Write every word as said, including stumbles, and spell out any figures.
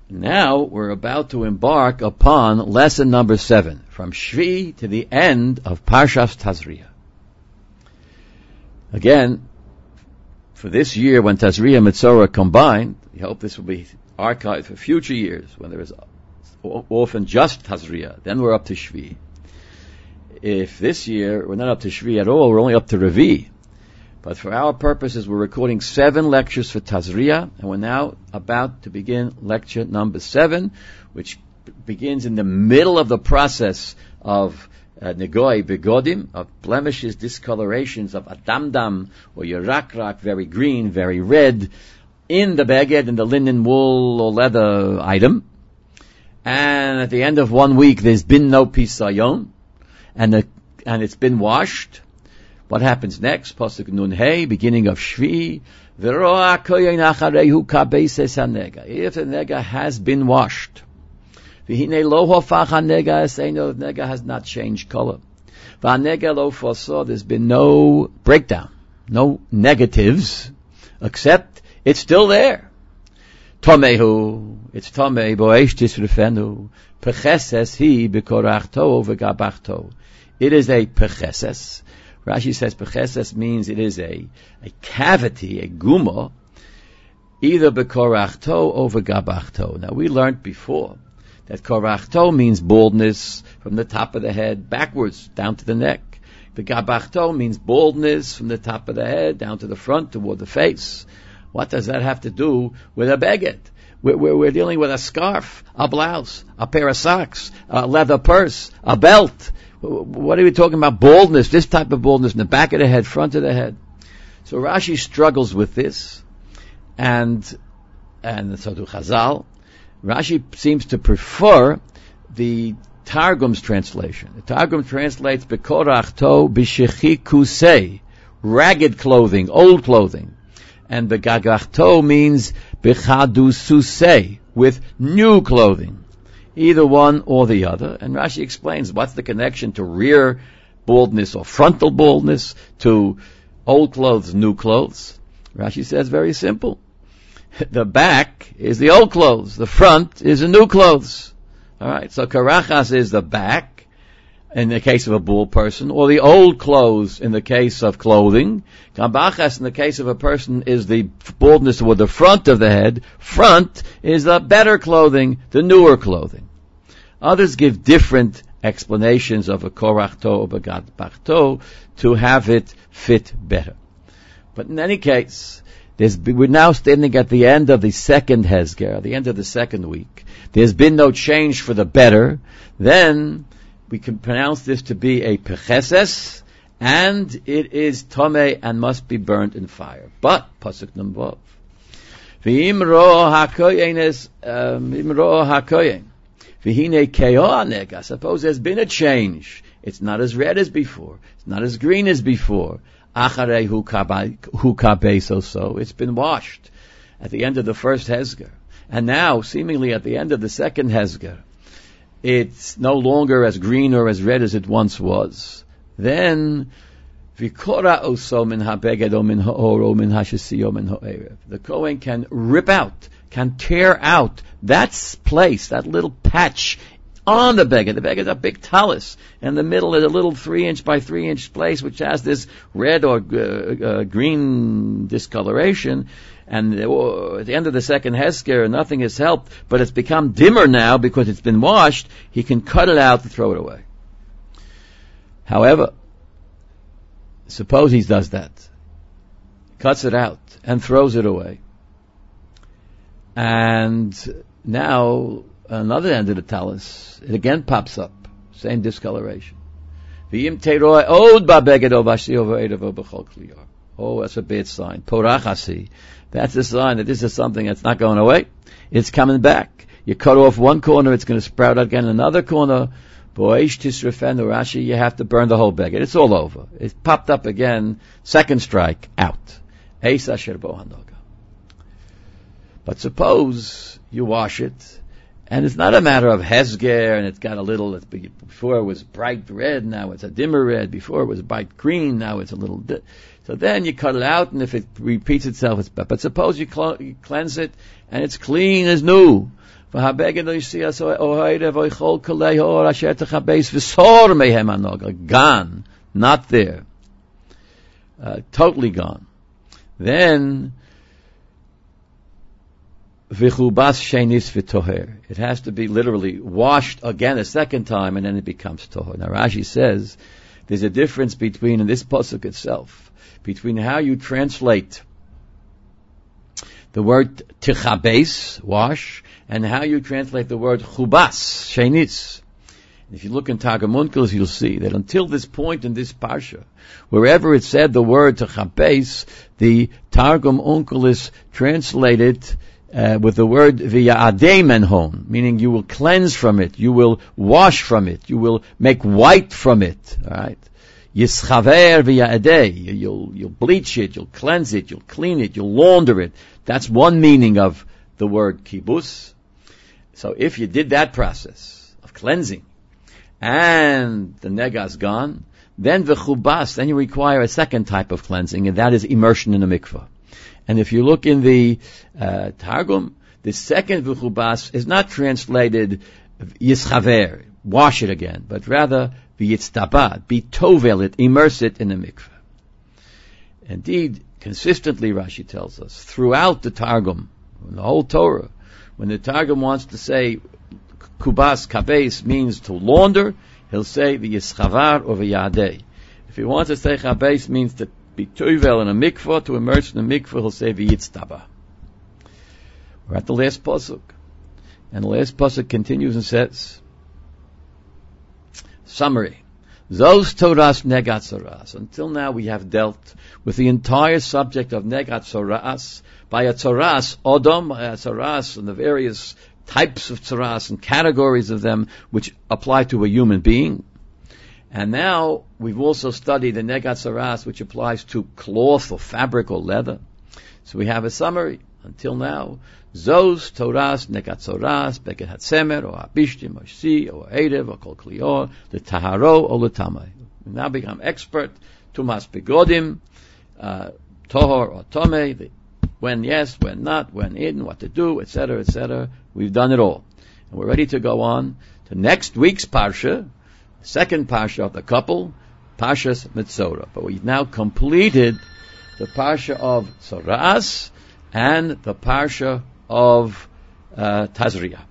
Now we're about to embark upon lesson number seven, from Shvi to the end of Parshas Tazria. Again, for this year when Tazria and Metzora combined, we hope this will be archived for future years when there is often just Tazria. Then we're up to Shvi. If this year we're not up to Shvi at all, we're only up to Revi. But for our purposes, we're recording seven lectures for Tazria, and we're now about to begin lecture number seven, which b- begins in the middle of the process of uh, Negoi Begodim, of blemishes, discolorations of Adamdam, or Yerakrak, very green, very red, in the beged, in the linen, wool, or leather item. And at the end of one week, there's been no pisayon, and the, and it's been washed. What happens next? Pasuk Nun Hey, beginning of Shvi. If the nega has been washed, the nega has not changed color. There's been no breakdown, no negatives, except it's still there. Tomehu, it's Tomei, Boesh Tisrufenu, Pecheses hi bekorachto v'gabachto. It is a pecheses. Rashi says pecheses means it is a, a cavity, a guma, either bekorachto or v'gabachto. Now we learned before that korachto means baldness from the top of the head backwards down to the neck. V'gabachto means baldness from the top of the head down to the front toward the face. What does that have to do with a beged? We're, we're, we're dealing with a scarf, a blouse, a pair of socks, a leather purse, a belt. What are we talking about? Baldness, this type of baldness in the back of the head, front of the head. So Rashi struggles with this, and and so do Chazal. Rashi seems to prefer the Targum's translation. The Targum translates bekorachto b'shechi kusei, ragged clothing, old clothing, and begagachto means bechadu susei, with new clothing. Either one or the other. And Rashi explains what's the connection to rear baldness or frontal baldness, to old clothes, new clothes. Rashi says very simple. The back is the old clothes. The front is the new clothes. Alright, so karachas is the back in the case of a bald person, or the old clothes in the case of clothing. Kabachas in the case of a person is the baldness toward the front of the head. Front is the better clothing, the newer clothing. Others give different explanations of a korachto or begadbachto to have it fit better. But in any case, there's, we're now standing at the end of the second Hezger, the end of the second week. There's been no change for the better. Then we can pronounce this to be a pecheses, and it is tomei and must be burnt in fire. But pasuk number v'im ro hakoyen is v'im ro hakoyen v'hine keo nega. Suppose there's been a change. It's not as red as before. It's not as green as before. Acharei hu kabeso, so it's been washed at the end of the first Hezger, and now seemingly at the end of the second Hezger, it's no longer as green or as red as it once was. Then, vikora oso min habeged o min ha'or min ha'shesiyo min ha'erev. The Kohen can rip out, can tear out that place, that little patch on the beged. The beged is a big talus. In the middle is a little three inch by three inch place which has this red or uh, uh, green discoloration. And at the end of the second Hezker, nothing has helped, but it's become dimmer now because it's been washed. He can cut it out and throw it away. However, suppose he does that, cuts it out and throws it away. And now, another end of the talus, it again pops up, same discoloration. Oh, that's a bad sign. Porachasi. That's a sign that this is something that's not going away. It's coming back. You cut off one corner, it's going to sprout again in another corner. Boish tisrefenu Rashi, you have to burn the whole beged. It's all over. It's popped up again. Second strike, out. Eis asher bo hanoga. But suppose you wash it, and it's not a matter of Hezger, and it's got a little, it's, before it was bright red, now it's a dimmer red. Before it was bright green, now it's a little di- So then you cut it out, and if it repeats itself, it's bad. But suppose you, cl- you cleanse it, and it's clean as new. V'habeged lo yisias o'hayrev o'chol kalei ha'or asher techabeis v'sor mehem anoga. Gone. Not there. Uh, totally gone. Then, v'chubas shenis v'toher. It has to be literally washed again a second time, and then it becomes toher. Now Rashi says, there's a difference between, in this pasuk itself, between how you translate the word tichabes, wash, and how you translate the word chubas, shenis. If you look in Targum Onkelos, you'll see that until this point in this parsha, wherever it said the word tichabes, the Targum Onkelos translated uh, with the word v'ya'adei menhon, meaning you will cleanse from it, you will wash from it, you will make white from it. All right. Yischaver v'ya'adei, you'll you'll bleach it, you'll cleanse it, you'll clean it, you'll launder it. That's one meaning of the word kibus. So if you did that process of cleansing, and the nega's gone, then the chubas, then you require a second type of cleansing, and that is immersion in a mikveh. And if you look in the uh, Targum, the second v'chubas is not translated yischaver, wash it again, but rather v'yitztabad, be tovel it, immerse it in a mikveh. Indeed, consistently Rashi tells us, throughout the Targum, in the whole Torah, when the Targum wants to say kubas, kabes means to launder, he'll say v'yischavar or v'yadei. If he wants to say kabes means to be tovel in a mikvah, to immerse in a mikvah, he'll say v'yitztaba. We're at the last pasuk. And the last pasuk continues and says, summary. Zos Toras Negat Soras. Until now we have dealt with the entire subject of Negat Soras by a Tzoras, Odom, a Tzoras, and the various types of Tzoras and categories of them which apply to a human being. And now we've also studied the Negat Tzoras which applies to cloth or fabric or leather. So we have a summary. Until now, Zos, Toras, Negat Tzoras, Beket Hatzemer, or Abishtim, or Shsi, or Erev, or Kol Klior, the Taharo, or the Tamai. We now become expert, Tumas Begodim, uh, Tohor, or Tomei, the when yes, when not, when in, what to do, et cetera, et cetera. We've done it all. And we're ready to go on to next week's Parsha, second Parsha of the couple, Parshas Metzora. But we've now completed the Parsha of Tzoras and the Parsha of uh, Tazria.